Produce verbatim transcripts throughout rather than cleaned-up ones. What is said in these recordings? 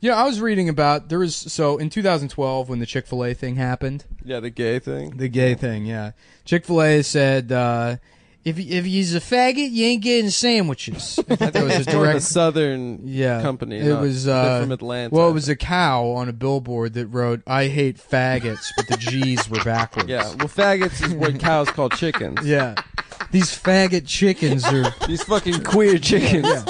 Yeah, I was reading about there was so in two thousand twelve when the Chick-fil-A thing happened. Yeah, the gay thing. The gay thing, yeah. Chick-fil-A said uh, if if you's a faggot, you ain't getting sandwiches. I think that was a It's more of a direct southern yeah, company. It not- was they're uh, from Atlanta. Well, it was a cow on a billboard that wrote "I hate faggots," but the G's were backwards. Yeah, well, faggots is what cows call chickens. Yeah. These faggot chickens are these fucking queer chickens. Yeah.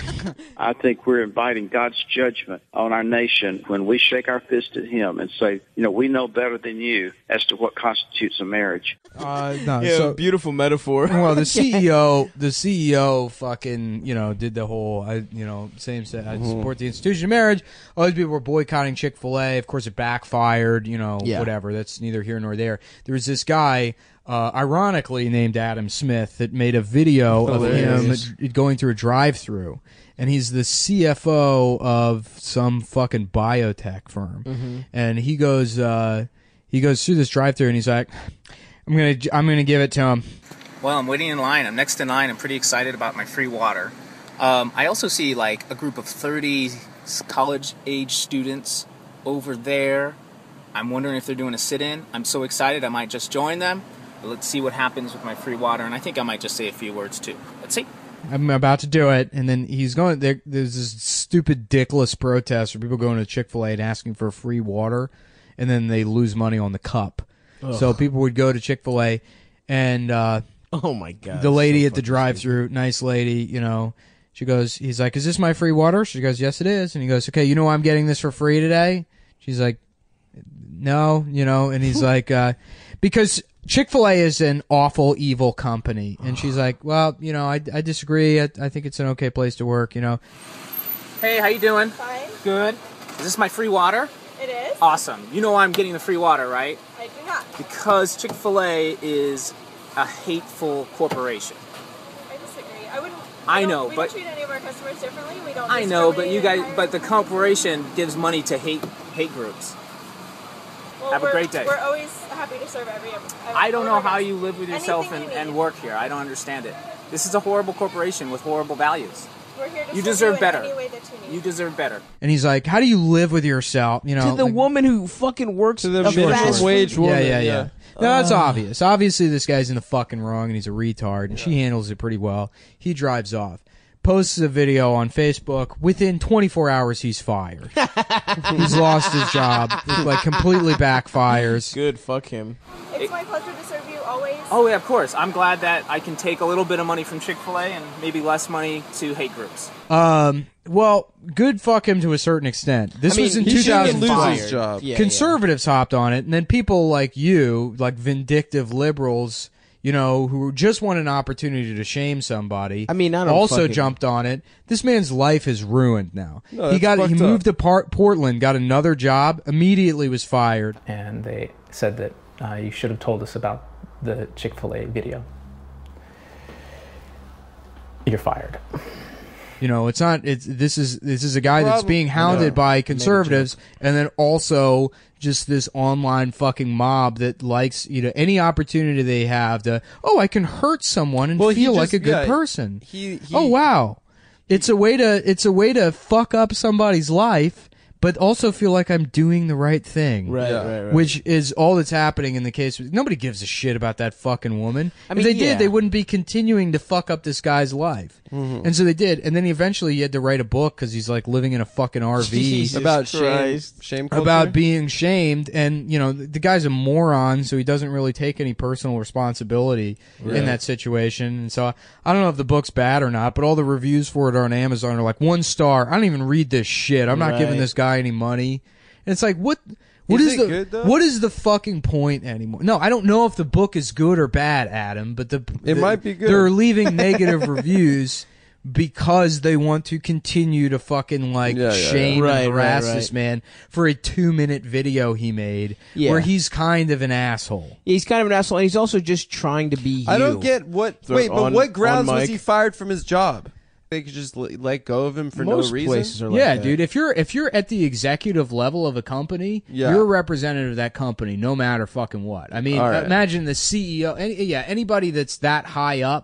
I think we're inviting God's judgment on our nation when we shake our fist at him and say, you know, we know better than you as to what constitutes a marriage. Uh, no, Yeah, so, beautiful metaphor. Well, the C E O, the C E O, fucking, you know, did the whole, I, you know, same set. I support the institution of marriage. All these people were boycotting Chick-fil-A. Of course, it backfired. You know, Yeah. whatever. That's neither here nor there. There was this guy. Uh, ironically named Adam Smith that made a video of him going through a drive-through, and he's the C F O of some fucking biotech firm, Mm-hmm. and he goes uh, he goes through this drive-through and he's like, I'm gonna I'm gonna give it to him. Well, I'm waiting in line. I'm next in line. I'm pretty excited about my free water. Um, I also see like a group of thirty college-age students over there. I'm wondering if they're doing a sit-in. I'm so excited I might just join them. But let's see what happens with my free water, and I think I might just say a few words too. Let's see. I'm about to do it, and then he's going. There, there's this stupid, dickless protest where people going to Chick-fil-A and asking for free water, and then they lose money on the cup. Ugh. So people would go to Chick-fil-A, and uh, oh my god, the lady so at the drive-through, nice lady, you know, she goes. He's like, "Is this my free water?" She goes, "Yes, it is." And he goes, "Okay, you know why I'm getting this for free today?" She's like, "No," you know, and he's like, uh, "Because." Chick-fil-A is an awful, evil company. And she's like, well, you know, I, I disagree. I, I think it's an okay place to work, you know. Hey, how you doing? Fine. Good. Is this my free water? It is. Awesome. You know why I'm getting the free water, right? I do not. Because Chick-fil-A is a hateful corporation. I disagree. I wouldn't. I don't- know, we but don't treat any of our customers differently. We don't. I know, but discriminate you and guys, hire but the people. corporation gives money to hate hate groups. Well, Have a we're- great day. We're always happy to serve every. every I don't know all of our how guests. you live with yourself and, Anything you and need. work here. I don't understand it. This is a horrible corporation with horrible values. We're here to You serve deserve in better. any way that you need. You deserve better. And he's like, how do you live with yourself? You know, to the like, woman who fucking works To the a minimum fast wage food- woman. Yeah, yeah, yeah. yeah. No, that's obvious. Obviously, this guy's in the fucking wrong, and he's a retard, and she handles it pretty well. He drives off. Posts a video on Facebook. Within twenty-four hours, he's fired. He's lost his job. It, like, completely backfires. Good, fuck him. It's my pleasure to serve you always. Oh yeah, of course. I'm glad that I can take a little bit of money from Chick-fil-A and maybe less money to hate groups. Um, well, good fuck him to a certain extent. This I mean, was in he two shouldn't thousand lose five. his job. Yeah, Conservatives hopped on it, and then people like you, like vindictive liberals, you know, who just want an opportunity to shame somebody. I mean, I don't also fucking- jumped on it. This man's life is ruined now. No, he that's got he fucked moved up. to Par- Portland, got another job, immediately was fired. And they said that uh, you should have told us about the Chick-fil-A video. You're fired. You know, it's not. It's this is this is a guy that's Problem- being hounded Yeah. by conservatives, and then also just this online fucking mob that likes, you know, any opportunity they have to. Oh, I can hurt someone and Well, he feel like just- a good yeah, person. He, he, Oh wow, it's a way to it's a way to fuck up somebody's life, but also feel like I'm doing the right thing. Right, Yeah. right, right. Which is all that's happening in the case. Nobody gives a shit about that fucking woman. I mean, if they yeah. did, they wouldn't be continuing to fuck up this guy's life. Mm-hmm. And so they did. And then eventually he had to write a book because he's like living in a fucking R V. Jesus about shame, Christ. shame culture. About being shamed, and you know the, the guy's a moron, so he doesn't really take any personal responsibility in that situation. And so I, I don't know if the book's bad or not, but all the reviews for it on Amazon are like one star. I don't even read this shit. I'm not Right. giving this guy any money. And it's like what? What Is is, it the good, though? what is the fucking point anymore? No, I don't know if the book is good or bad, Adam. But the It the- might be good. They're leaving negative reviews because they want to continue to fucking like Yeah, yeah, yeah. shame Right, and harass right, right. this man for a two minute video he made Yeah. where he's kind of an asshole. He's kind of an asshole, and he's also just trying to be you. I don't get what. Throw Wait, it but on- what grounds on was mic. he fired from his job? They could just let, let go of him for Most no reason. places are like yeah, that. dude. If you're if you're at the executive level of a company, Yeah. you're a representative of that company, no matter fucking what. I mean, All right. imagine the C E O. Any, yeah, anybody that's that high up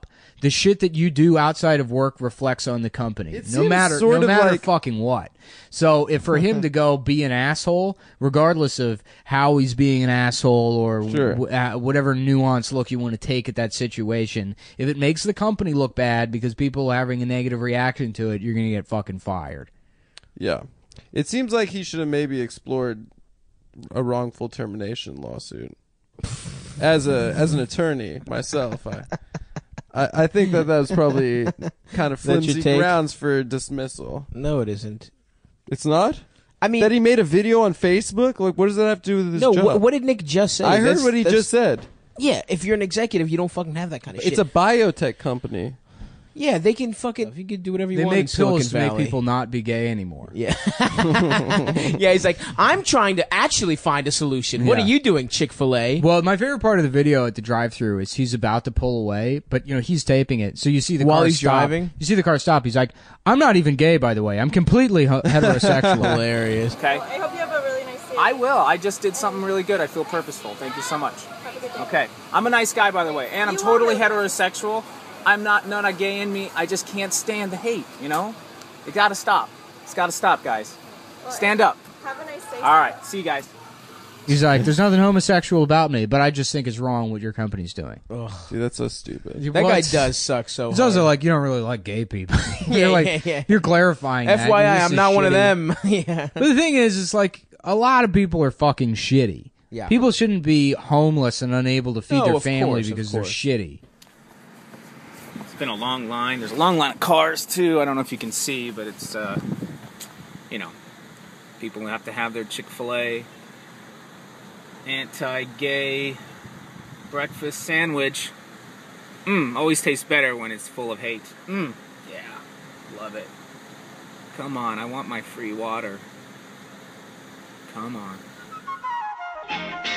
the shit that you do outside of work reflects on the company, It no seems matter sort no of matter like- fucking what. So if for him to go be an asshole, regardless of how he's being an asshole or Sure. w- uh, whatever nuanced look you want to take at that situation, if it makes the company look bad because people are having a negative reaction to it, you're gonna get fucking fired. Yeah. It seems like he should have maybe explored a wrongful termination lawsuit. As a as an attorney myself, I I, I think that that was probably kind of That's your flimsy take? grounds for dismissal. No, it isn't. It's not? I mean, That he made a video on Facebook? Like, what does that have to do with his no. job? What, what did Nick just say? I heard That's- what he that's- just said. Yeah, if you're an executive, you don't fucking have that kind of shit. It's a biotech company. yeah. They can fucking. You can do whatever you They want. in make pills Silicon to make Valley. people not be gay anymore. Yeah. yeah, he's like, I'm trying to actually find a solution. What Yeah. are you doing, Chick-fil-A? Well, my favorite part of the video at the drive-through is he's about to pull away, but you know he's taping it, so you see the While car he's stop. driving? You see the car stop. He's like, "I'm not even gay, by the way. I'm completely ho- heterosexual." Hilarious. Okay. Well, I hope you have a really nice day. I will. I just did something really good. I feel purposeful. Thank you so much. Have a good day. Okay. I'm a nice guy, by the way, and I'm You totally are. heterosexual. I'm not, no, not gay in me. I just can't stand the hate, you know? It gotta stop. It's gotta stop, guys. Well, Stand up. Have a nice day. All right. See you guys. He's like, "There's nothing homosexual about me, but I just think it's wrong what your company's doing." Dude, that's so stupid. That Well, guy it's- does suck so It's hard. also like you don't really like gay people. Yeah, you're like, yeah, yeah. You're clarifying. that. F Y I, You're just I'm a not one of shitty- them. yeah. But the thing is, it's like a lot of people are fucking shitty. Yeah. People shouldn't be homeless and unable to feed No, their of family course, of because they're course. shitty. It's been a long line. There's a long line of cars, too. I don't know if you can see, but it's, uh, you know, people have to have their Chick-fil-A anti-gay breakfast sandwich. Mmm, always tastes better when it's full of hate. Mmm, yeah, love it. Come on, I want my free water. Come on.